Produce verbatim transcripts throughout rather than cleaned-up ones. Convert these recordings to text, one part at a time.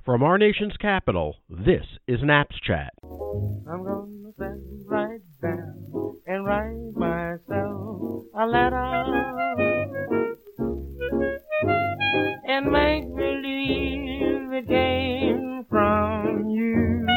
From our nation's capital, this is Naps Chat. I'm gonna sit right down and write myself a letter and make believe it came from you.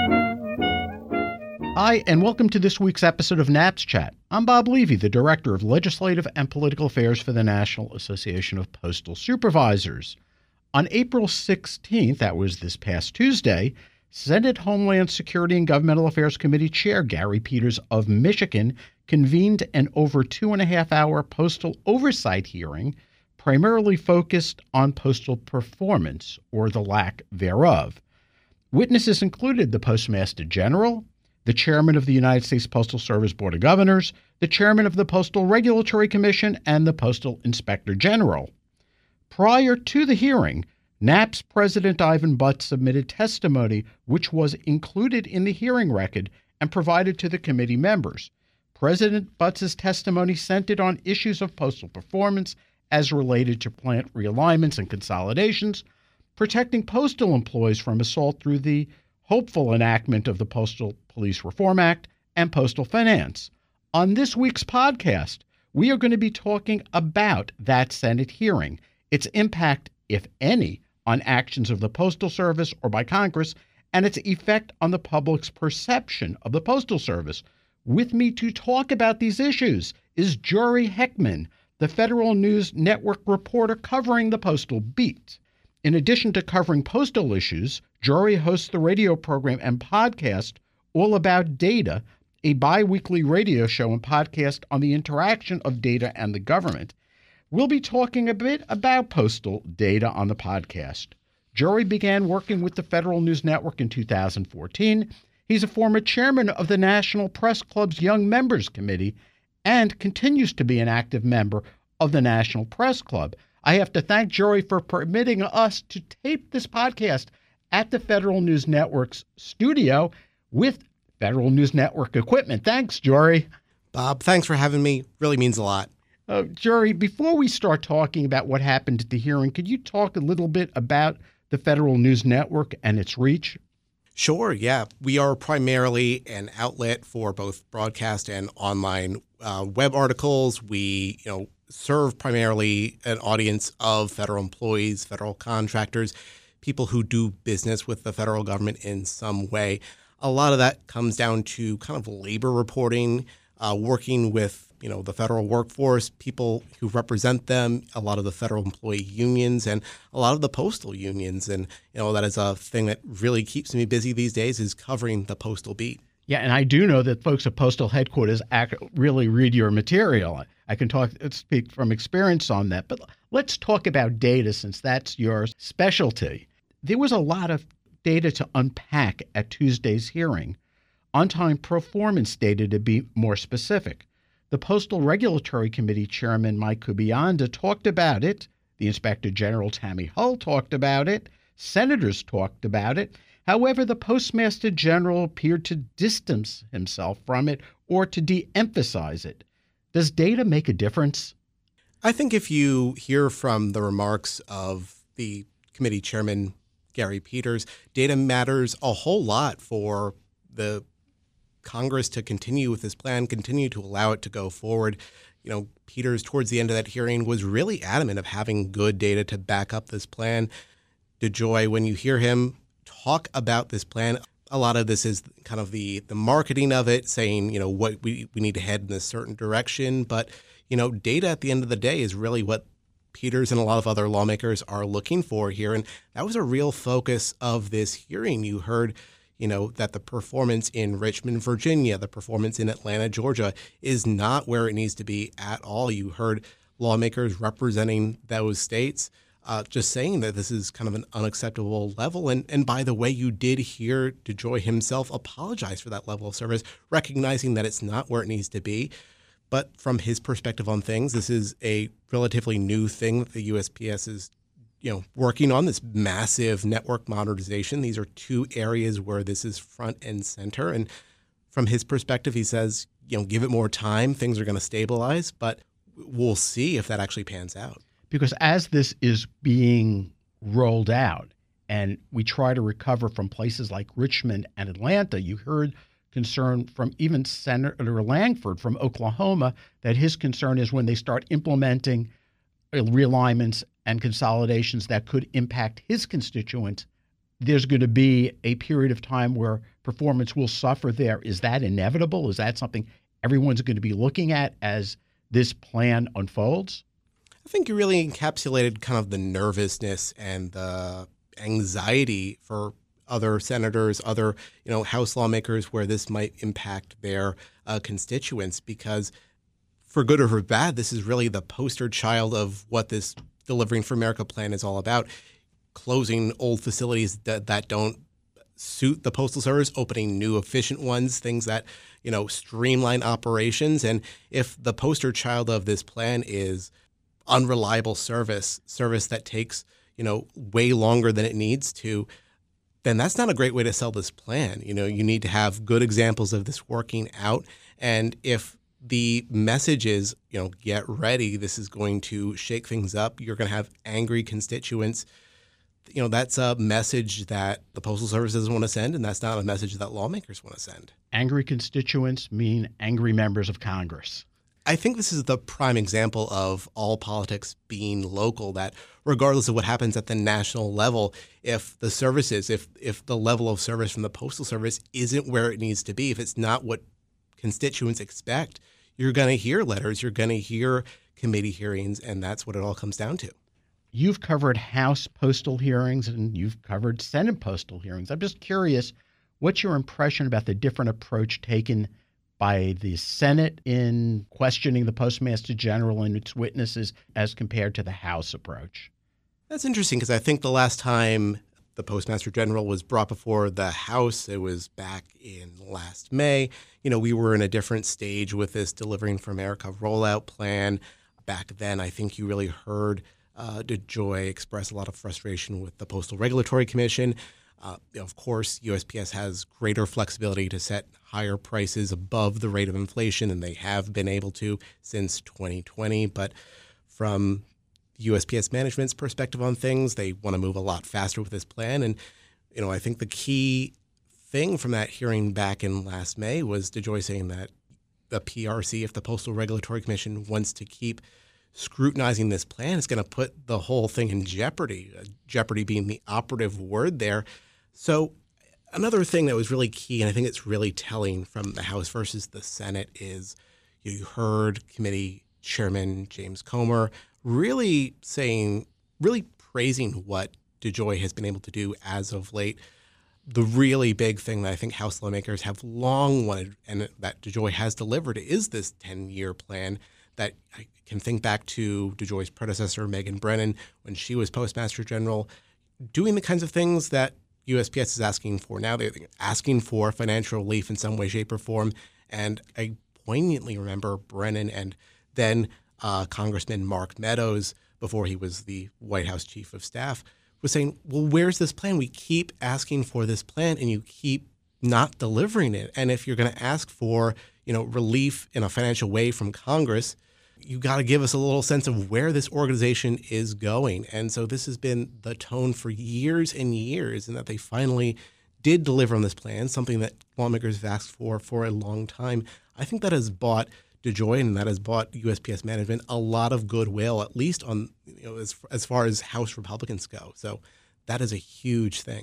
Hi, and welcome to this week's episode of Naps Chat. I'm Bob Levy, the Director of Legislative and Political Affairs for the National Association of Postal Supervisors. On April sixteenth, that was this past Tuesday, Senate Homeland Security and Governmental Affairs Committee Chair Gary Peters of Michigan convened an over two and a half hour postal oversight hearing primarily focused on postal performance, or the lack thereof. Witnesses included the Postmaster General, the Chairman of the United States Postal Service Board of Governors, the Chairman of the Postal Regulatory Commission, and the Postal Inspector General. Prior to the hearing, N A P's President Ivan Butz submitted testimony which was included in the hearing record and provided to the committee members. President Butz's testimony centered on issues of postal performance as related to plant realignments and consolidations, protecting postal employees from assault through the hopeful enactment of the Postal Police Reform Act, and postal finance. On this week's podcast, we are going to be talking about that Senate hearing, its impact, if any, on actions of the Postal Service or by Congress, and its effect on the public's perception of the Postal Service. With me to talk about these issues is Jory Heckman, the Federal News Network reporter covering the Postal Beat. In addition to covering postal issues, Jory hosts the radio program and podcast All About Data, a bi-weekly radio show and podcast on the interaction of data and the government. We'll be talking a bit about postal data on the podcast. Jory began working with the Federal News Network in two thousand fourteen. He's a former chairman of the National Press Club's Young Members Committee and continues to be an active member of the National Press Club. I have to thank Jory for permitting us to tape this podcast at the Federal News Network's studio with Federal News Network equipment. Thanks, Jory. Bob, thanks for having me. Really means a lot. Uh, Jory, before we start talking about what happened at the hearing, could you talk a little bit about the Federal News Network and its reach? Sure, yeah. We are primarily an outlet for both broadcast and online uh, web articles. We, you know, serve primarily an audience of federal employees, federal contractors, people who do business with the federal government in some way. A lot of that comes down to kind of labor reporting, uh, working with you know, the federal workforce, people who represent them, a lot of the federal employee unions, and a lot of the postal unions. And, you know, that is a thing that really keeps me busy these days, is covering the postal beat. Yeah, and I do know that folks at Postal Headquarters act, really read your material. I can talk speak from experience on that. But let's talk about data, since that's your specialty. There was a lot of data to unpack at Tuesday's hearing. On-time performance data, to be more specific. The Postal Regulatory Committee Chairman Mike Kubianda talked about it. The Inspector General Tammy Hull talked about it. Senators talked about it. However, the Postmaster General appeared to distance himself from it or to de-emphasize it. Does data make a difference? I think if you hear from the remarks of the committee chairman, Gary Peters, data matters a whole lot for the Congress to continue with this plan, continue to allow it to go forward. You know, Peters, towards the end of that hearing, was really adamant of having good data to back up this plan. DeJoy, when you hear him talk about this plan, a lot of this is kind of the the marketing of it, saying, you know, what we, we need to head in a certain direction. But, you know, data at the end of the day is really what Peters and a lot of other lawmakers are looking for here. And that was a real focus of this hearing. You heard you know, that the performance in Richmond, Virginia, the performance in Atlanta, Georgia, is not where it needs to be at all. You heard lawmakers representing those states uh, just saying that this is kind of an unacceptable level. And, and by the way, you did hear DeJoy himself apologize for that level of service, recognizing that it's not where it needs to be. But from his perspective on things, this is a relatively new thing that the U S P S is you know, working on, this massive network modernization. These are two areas where this is front and center. And from his perspective, he says, you know, give it more time. Things are going to stabilize, but we'll see if that actually pans out. Because as this is being rolled out, and we try to recover from places like Richmond and Atlanta. You heard concern from even Senator Langford from Oklahoma that his concern is when they start implementing realignments and consolidations that could impact his constituents, there's going to be a period of time where performance will suffer there. Is that inevitable? Is that something everyone's going to be looking at as this plan unfolds? I think you really encapsulated kind of the nervousness and the anxiety for other senators, other you know House lawmakers, where this might impact their uh, constituents, because for good or for bad, this is really the poster child of what this Delivering for America plan is all about. Closing old facilities that, that don't suit the Postal Service, opening new efficient ones, things that, you know, streamline operations. And if the poster child of this plan is unreliable service, service that takes, you know, way longer than it needs to, then that's not a great way to sell this plan. You know, you need to have good examples of this working out. And if the message is, you know, get ready, this is going to shake things up, you're going to have angry constituents, you know, that's a message that the Postal Service doesn't want to send, and that's not a message that lawmakers want to send. Angry constituents mean angry members of Congress. I think this is the prime example of all politics being local, that regardless of what happens at the national level, if the services, if if the level of service from the Postal Service isn't where it needs to be, if it's not what constituents expect, you're going to hear letters, you're going to hear committee hearings, and that's what it all comes down to. You've covered House postal hearings and you've covered Senate postal hearings. I'm just curious, what's your impression about the different approach taken by the Senate in questioning the Postmaster General and its witnesses as compared to the House approach? That's interesting, because I think the last time the Postmaster General was brought before the House, it was back in last May. You know, we were in a different stage with this Delivering for America rollout plan. Back then, I think you really heard uh, DeJoy express a lot of frustration with the Postal Regulatory Commission. Uh, of course, U S P S has greater flexibility to set higher prices above the rate of inflation, and they have been able to since twenty twenty. But from U S P S management's perspective on things, they want to move a lot faster with this plan. And, you know, I think the key thing from that hearing back in last May was DeJoy saying that the P R C, if the Postal Regulatory Commission wants to keep scrutinizing this plan, it's going to put the whole thing in jeopardy, uh, jeopardy being the operative word there. So another thing that was really key, and I think it's really telling from the House versus the Senate, is you heard Committee Chairman James Comer really saying, really praising what DeJoy has been able to do as of late. The really big thing that I think House lawmakers have long wanted, and that DeJoy has delivered, is this ten-year plan that I can think back to DeJoy's predecessor, Megan Brennan, when she was Postmaster General, doing the kinds of things that U S P S is asking for now. They're asking for financial relief in some way, shape, or form. And I poignantly remember Brennan and then uh, Congressman Mark Meadows, before he was the White House Chief of Staff, was saying, well, where's this plan? We keep asking for this plan and you keep not delivering it. And if you're going to ask for, you know, relief in a financial way from Congress, you got to give us a little sense of where this organization is going. And so this has been the tone for years and years, and that they finally did deliver on this plan, something that lawmakers have asked for for a long time. I think that has bought DeJoy and that has bought U S P S management a lot of goodwill, at least on, you know, as, as far as House Republicans go. So that is a huge thing.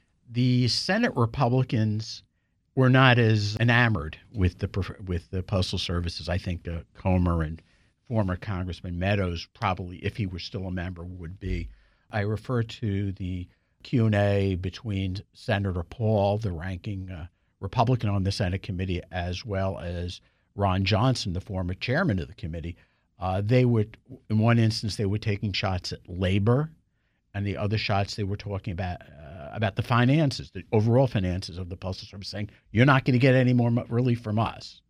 The Senate Republicans were not as enamored with the with the Postal Services. I think uh, Comer and former Congressman Meadows probably, if he were still a member, would be. I refer to the Q and A between Senator Paul, the ranking uh, Republican on the Senate committee, as well as Ron Johnson, the former chairman of the committee. Uh, they would, in one instance, they were taking shots at labor, and the other shots they were talking about uh, about the finances, the overall finances of the Postal Service, saying, you're not going to get any more relief from us.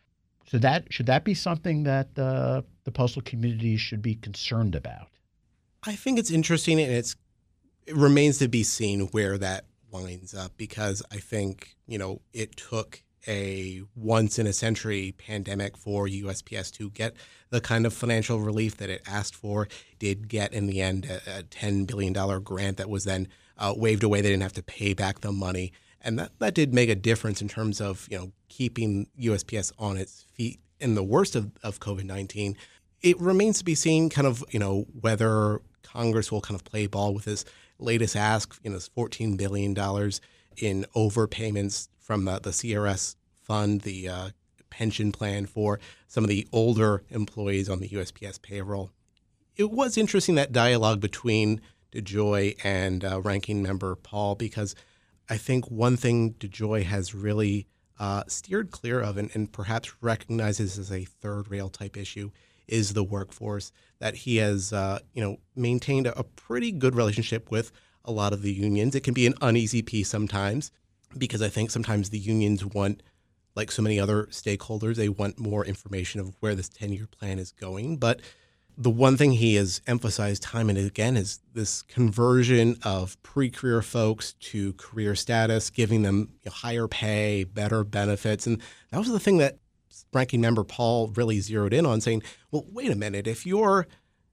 So that should that be something that uh, the postal community should be concerned about? I think it's interesting, and it's it remains to be seen where that winds up, because I think, you know, it took a once-in-a-century pandemic for U S P S to get the kind of financial relief that it asked for, did get in the end a, a ten billion dollars grant that was then uh, waved away. They didn't have to pay back the money. And that, that did make a difference in terms of, you know, keeping U S P S on its feet in the worst of, of COVID nineteen. It remains to be seen kind of, you know, whether Congress will kind of play ball with this latest ask, you know, this fourteen billion dollars in overpayments from the, the C R S fund, the uh, pension plan for some of the older employees on the U S P S payroll. It was interesting, that dialogue between DeJoy and uh, Ranking Member Paul, because I think one thing DeJoy has really uh, steered clear of and, and perhaps recognizes as a third rail type issue is the workforce, that he has uh, you know, maintained a, a pretty good relationship with a lot of the unions. It can be an uneasy piece sometimes, because I think sometimes the unions want, like so many other stakeholders, they want more information of where this ten-year plan is going. But the one thing he has emphasized time and again is this conversion of pre-career folks to career status, giving them, you know, higher pay, better benefits. And that was the thing that Ranking Member Paul really zeroed in on, saying, well, wait a minute, if you're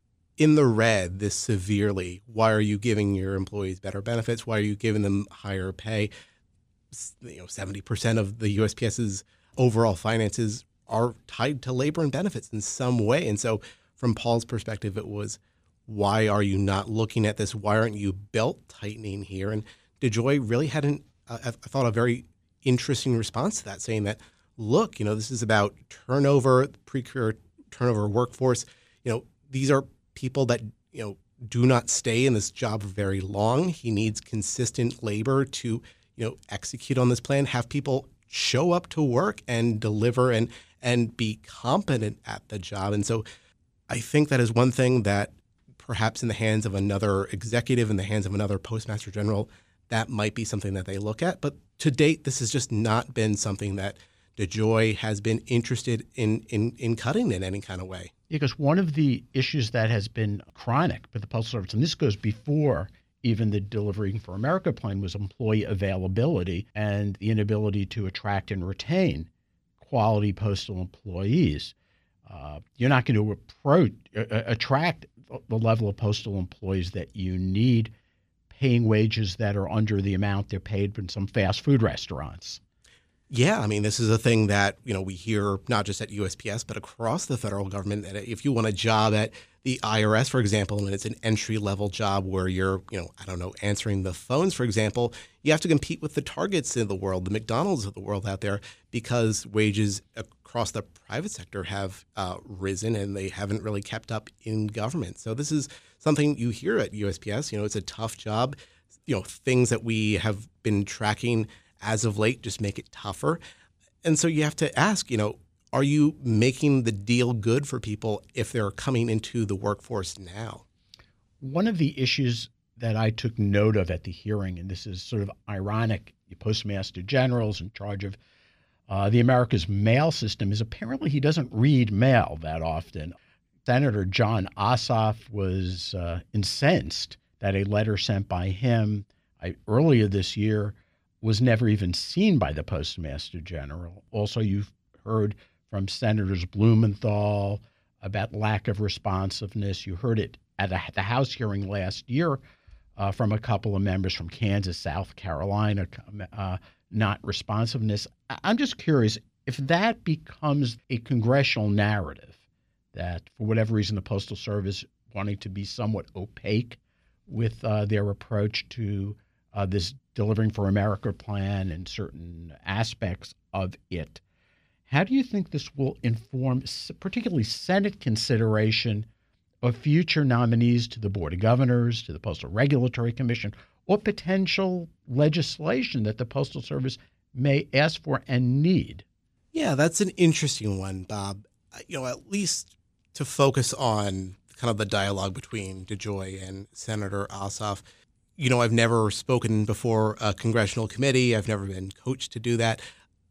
in the red this severely, why are you giving your employees better benefits? Why are you giving them higher pay? You know, seventy percent of the USPS's overall finances are tied to labor and benefits in some way. And so from Paul's perspective, it was, why are you not looking at this? Why aren't you belt tightening here? And DeJoy really had an, uh, I thought, a very interesting response to that, saying that, look, you know, this is about turnover, pre-career turnover workforce. You know, these are people that, you know, do not stay in this job very long. He needs consistent labor to, you know, execute on this plan, have people show up to work and deliver and and be competent at the job. And so I think that is one thing that perhaps in the hands of another executive, in the hands of another postmaster general, that might be something that they look at. But to date, this has just not been something that DeJoy has been interested in, in, in cutting in any kind of way. Because one of the issues that has been chronic with the Postal Service, and this goes before even the Delivering for America plan, was employee availability and the inability to attract and retain quality postal employees. Uh, you're not going to approach, uh, attract the level of postal employees that you need paying wages that are under the amount they're paid in some fast food restaurants. Yeah, I mean, this is a thing that, you know, we hear not just at U S P S, but across the federal government, that if you want a job at the I R S, for example, and it's an entry-level job where you're, you know, I don't know, answering the phones, for example, you have to compete with the Targets of the world, the McDonald's of the world out there, because wages across the private sector have uh, risen and they haven't really kept up in government. So this is something you hear at U S P S. You know, it's a tough job. You know, things that we have been tracking as of late just make it tougher. And so you have to ask, you know, are you making the deal good for people if they're coming into the workforce now? One of the issues that I took note of at the hearing, and this is sort of ironic, the Postmaster General's in charge of uh, the America's mail system, is apparently he doesn't read mail that often. Senator Jon Ossoff was uh, incensed that a letter sent by him I, earlier this year was never even seen by the Postmaster General. Also, you've heard from Senators Blumenthal about lack of responsiveness. You heard it at a, the House hearing last year uh, from a couple of members from Kansas, South Carolina, uh, not responsiveness. I'm just curious if that becomes a congressional narrative, that for whatever reason the Postal Service wanting to be somewhat opaque with uh, their approach to uh, this Delivering for America plan and certain aspects of it. How do you think this will inform particularly Senate consideration of future nominees to the Board of Governors, to the Postal Regulatory Commission, or potential legislation that the Postal Service may ask for and need? Yeah, that's an interesting one, Bob. You know, at least to focus on kind of the dialogue between DeJoy and Senator Ossoff. You know, I've never spoken before a congressional committee. I've never been coached to do that.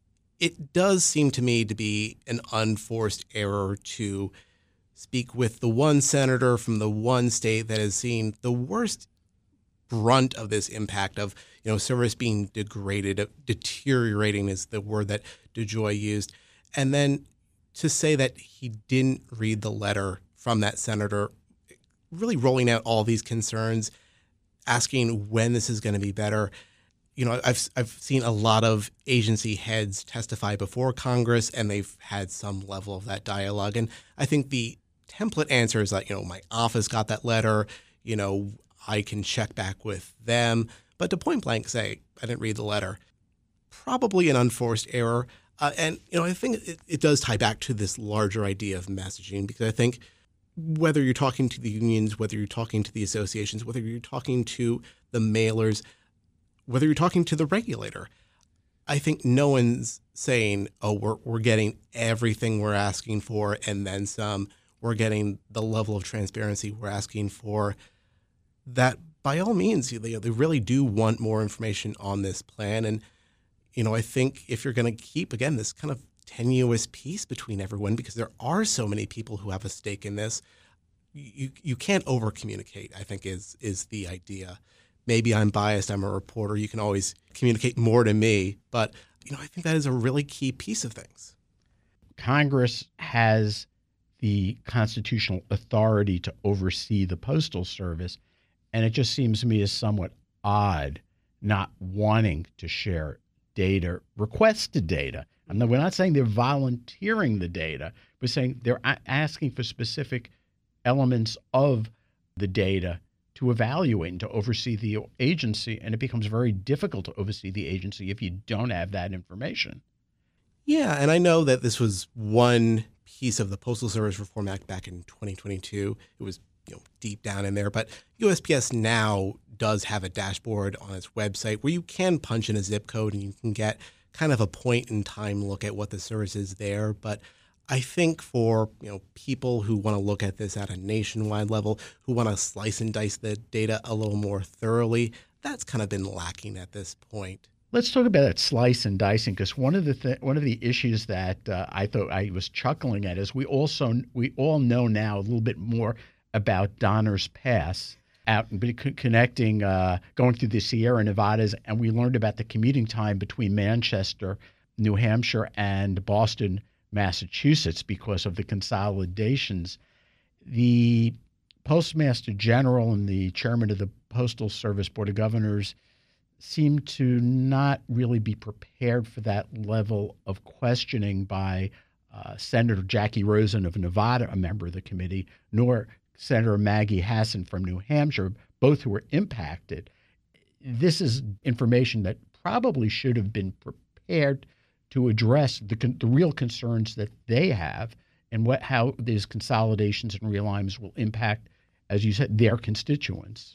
It does seem to me to be an unforced error to speak with the one senator from the one state that has seen the worst brunt of this impact of, you know, service being degraded, deteriorating is the word that DeJoy used. And then to say that he didn't read the letter from that senator, really rolling out all these concerns. asking when this is going to be better. You know, I've I've seen a lot of agency heads testify before Congress, and they've had some level of that dialogue. And I think the template answer is like, you know, my office got that letter, you know, I can check back with them. But to point blank say, I didn't read the letter, probably an unforced error. Uh, and, you know, I think it, it does tie back to this larger idea of messaging, because I think whether you're talking to the unions, whether you're talking to the associations, whether you're talking to the mailers, whether you're talking to the regulator, I think no one's saying, oh, we're, we're getting everything we're asking for and then some. We're getting the level of transparency we're asking for. That, by all means, they, they really do want more information on this plan. And, you know, I think if you're going to keep, again, this kind of tenuous piece between everyone, because there are so many people who have a stake in this, you you can't over communicate, I think, is is the idea. Maybe I'm biased, I'm a reporter, you can always communicate more to me, but you know, I think that is a really key piece of things. Congress has the constitutional authority to oversee the Postal Service, and it just seems to me as somewhat odd not wanting to share data, requested data. I mean, we're not saying they're volunteering the data. We're saying they're a- asking for specific elements of the data to evaluate and to oversee the agency, and it becomes very difficult to oversee the agency if you don't have that information. Yeah, and I know that this was one piece of the Postal Service Reform Act back in twenty twenty-two. It was, you know, deep down in there, but U S P S now does have a dashboard on its website where you can punch in a zip code and you can get kind of a point in time look at what the service is there. But I think for, you know, people who want to look at this at a nationwide level, who want to slice and dice the data a little more thoroughly, that's kind of been lacking at this point. Let's talk about that slice and dicing, because one of the th- one of the issues that uh, I thought I was chuckling at is we also we all know now a little bit more about Donner's Pass, out and connecting, uh, going through the Sierra Nevadas, and we learned about the commuting time between Manchester, New Hampshire, and Boston, Massachusetts, because of the consolidations. The Postmaster General and the chairman of the Postal Service Board of Governors seem to not really be prepared for that level of questioning by uh, Senator Jackie Rosen of Nevada, a member of the committee, nor Senator Maggie Hassan from New Hampshire, both who were impacted. This is information that probably should have been prepared to address the, the real concerns that they have and what how these consolidations and realignments will impact, as you said, their constituents.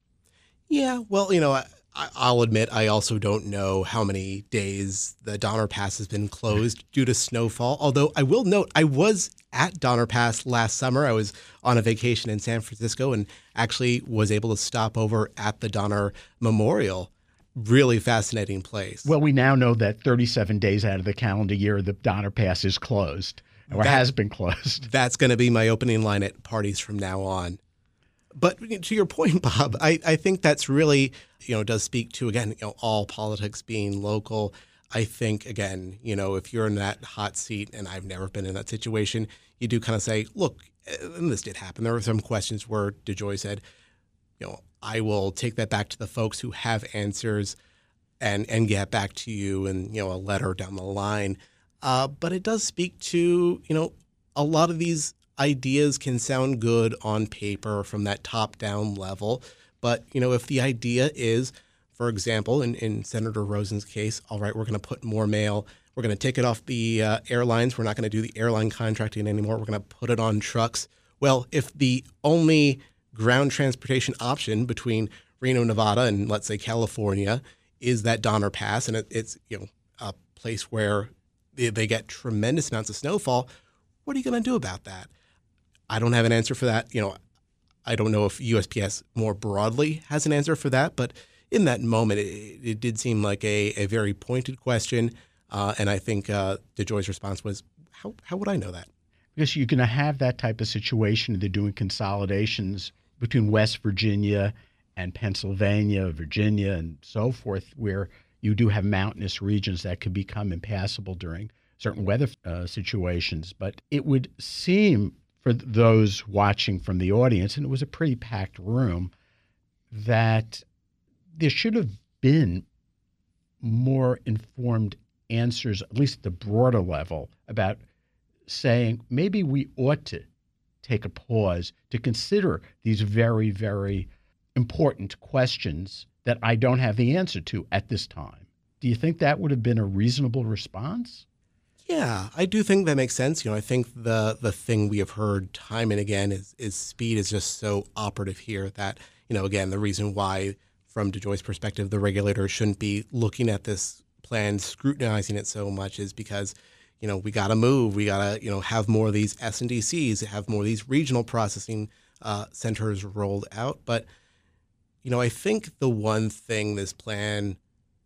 Yeah, well, you know, I, I'll admit I also don't know how many days the Donner Pass has been closed due to snowfall, although I will note I was at Donner Pass last summer. I was on a vacation in San Francisco and actually was able to stop over at the Donner Memorial. Really fascinating place. Well, we now know that thirty-seven days out of the calendar year, the Donner Pass is closed or that, has been closed. That's going to be my opening line at parties from now on. But to your point, Bob, I, I think that's really, you know, does speak to, again, you know, all politics being local. I think, again, you know, if you're in that hot seat, and I've never been in that situation, you do kind of say, look, and this did happen. There were some questions where DeJoy said, you know, I will take that back to the folks who have answers and and get back to you in, you know, a letter down the line. Uh, but it does speak to, you know, a lot of these ideas can sound good on paper from that top-down level. But, you know, if the idea is, for example, in, in Senator Rosen's case, all right, we're going to put more mail. We're going to take it off the uh, airlines. We're not going to do the airline contracting anymore. We're going to put it on trucks. Well, if the only ground transportation option between Reno, Nevada, and let's say California is that Donner Pass, and it, it's, you know, a place where they, they get tremendous amounts of snowfall, what are you going to do about that? I don't have an answer for that. You know, I don't know if U S P S more broadly has an answer for that, but in that moment, it, it did seem like a, a very pointed question, uh, and I think uh, DeJoy's response was, how, how would I know that? Because you're going to have that type of situation. They're doing consolidations between West Virginia and Pennsylvania, Virginia, and so forth, where you do have mountainous regions that could become impassable during certain weather uh, situations. But it would seem, for those watching from the audience, and it was a pretty packed room, that there should have been more informed answers, at least at the broader level, about saying maybe we ought to take a pause to consider these very, very important questions that I don't have the answer to at this time. Do you think that would have been a reasonable response? Yeah, I do think that makes sense. You know, I think the the thing we have heard time and again is is speed is just so operative here that, you know, again, the reason why, from DeJoy's perspective, the regulator shouldn't be looking at this plan, scrutinizing it so much is because, you know, we got to move. We got to, you know, have more of these S and D Cs, have more of these regional processing uh, centers rolled out. But, you know, I think the one thing this plan,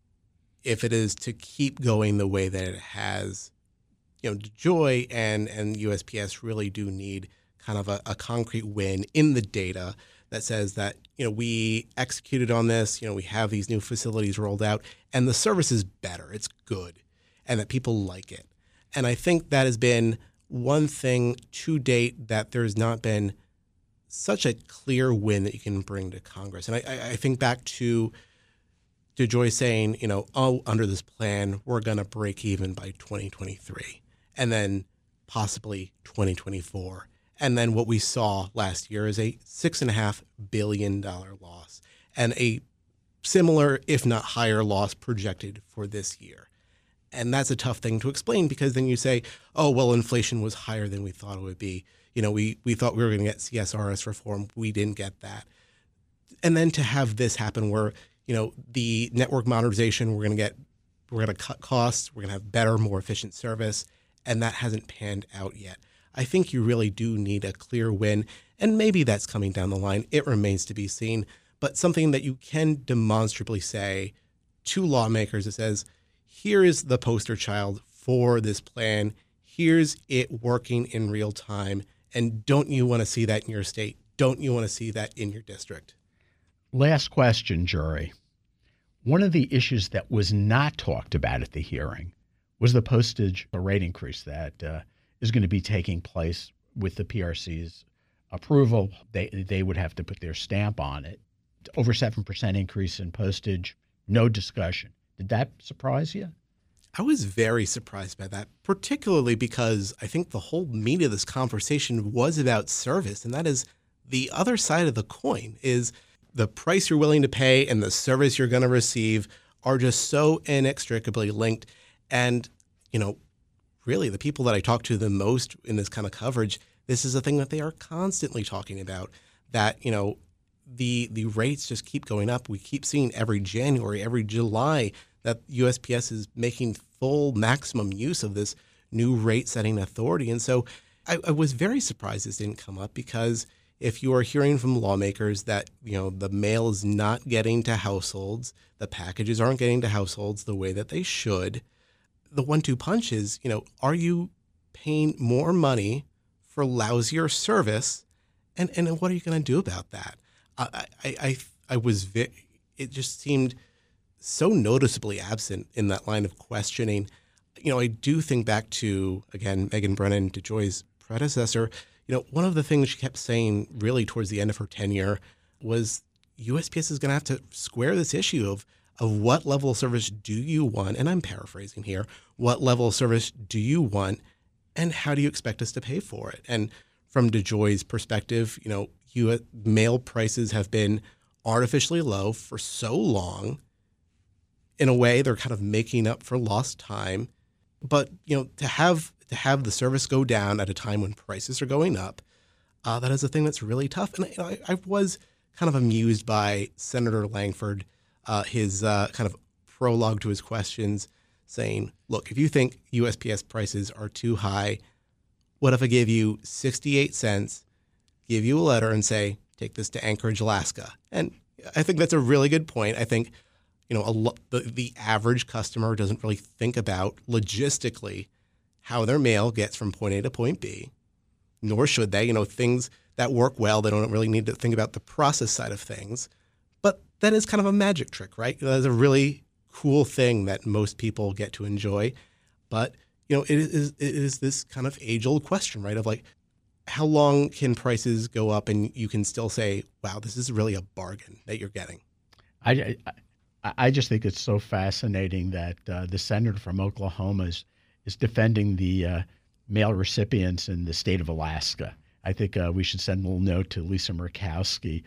if it is to keep going the way that it has, you know, DeJoy and, and U S P S really do need kind of a, a concrete win in the data that says that, you know, we executed on this, you know, we have these new facilities rolled out and the service is better, it's good, and that people like it. And I think that has been one thing to date that there's not been such a clear win that you can bring to Congress. And I, I think back to DeJoy saying, you know, oh, under this plan, we're going to break even by twenty twenty-three and then possibly twenty twenty-four. And then what we saw last year is a six and a half billion dollar loss and a similar, if not higher, loss projected for this year. And that's a tough thing to explain because then you say, oh, well, inflation was higher than we thought it would be. You know, we, we thought we were going to get C S R S reform. We didn't get that. And then to have this happen where, you know, the network modernization, we're going to get, we're going to cut costs, we're going to have better, more efficient service, and that hasn't panned out yet. I think you really do need a clear win, and maybe that's coming down the line. It remains to be seen, but something that you can demonstrably say to lawmakers that says, here is the poster child for this plan. Here's it working in real time. And don't you want to see that in your state? Don't you want to see that in your district? Last question, jury. One of the issues that was not talked about at the hearing was the postage rate increase that uh, is going to be taking place with the P R C's approval. They they would have to put their stamp on it. Over seven percent increase in postage, no discussion. Did that surprise you? I was very surprised by that, particularly because I think the whole meat of this conversation was about service, and that is the other side of the coin is the price you're willing to pay and the service you're going to receive are just so inextricably linked. And, you know, really the people that I talk to the most in this kind of coverage, this is a thing that they are constantly talking about, that, you know, the the rates just keep going up. We keep seeing every January, every July that U S P S is making full maximum use of this new rate setting authority. And so I, I was very surprised this didn't come up, because if you are hearing from lawmakers that, you know, the mail is not getting to households, the packages aren't getting to households the way that they should, the one two punch is, you know, are you paying more money for lousier service? And and what are you going to do about that? I I I, I was vi- it just seemed so noticeably absent in that line of questioning. You know, I do think back to, again, Megan Brennan, DeJoy's predecessor. You know, one of the things she kept saying really towards the end of her tenure was U S P S is going to have to square this issue of of what level of service do you want, and I'm paraphrasing here, what level of service do you want, and how do you expect us to pay for it? And from DeJoy's perspective, you know, U S mail prices have been artificially low for so long. In a way, they're kind of making up for lost time. But, you know, to have to have the service go down at a time when prices are going up, uh, that is a thing that's really tough. And I, I was kind of amused by Senator Langford, uh, his uh, kind of prologue to his questions, saying, look, if you think U S P S prices are too high, what if I give you sixty-eight cents, give you a letter and say, take this to Anchorage, Alaska? And I think that's a really good point. I think, you know, a lo- the, the average customer doesn't really think about logistically how their mail gets from point A to point B, nor should they. You know, things that work well, they don't really need to think about the process side of things. But that is kind of a magic trick, right? That is a really cool thing that most people get to enjoy. But, you know, it is it is this kind of age-old question, right, of like, how long can prices go up and you can still say, wow, this is really a bargain that you're getting? I, I, I just think it's so fascinating that uh, the senator from Oklahoma is, is defending the uh, mail recipients in the state of Alaska. I think uh, we should send a little note to Lisa Murkowski,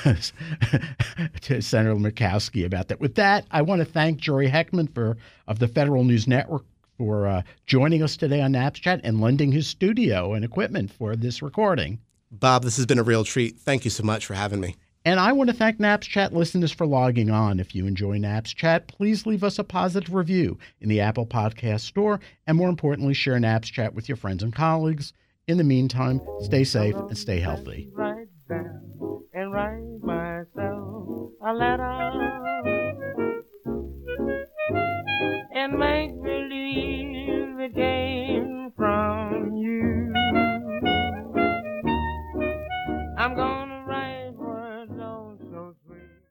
to Senator Murkowski about that. With that, I want to thank Jory Heckman for of the Federal News Network for uh, joining us today on Naps Chat and lending his studio and equipment for this recording. Bob, this has been a real treat. Thank you so much for having me. And I want to thank Naps Chat listeners for logging on. If you enjoy Naps Chat, please leave us a positive review in the Apple Podcast Store, and more importantly, share Naps Chat with your friends and colleagues. In the meantime, stay safe and stay healthy. Right down and write myself a letter.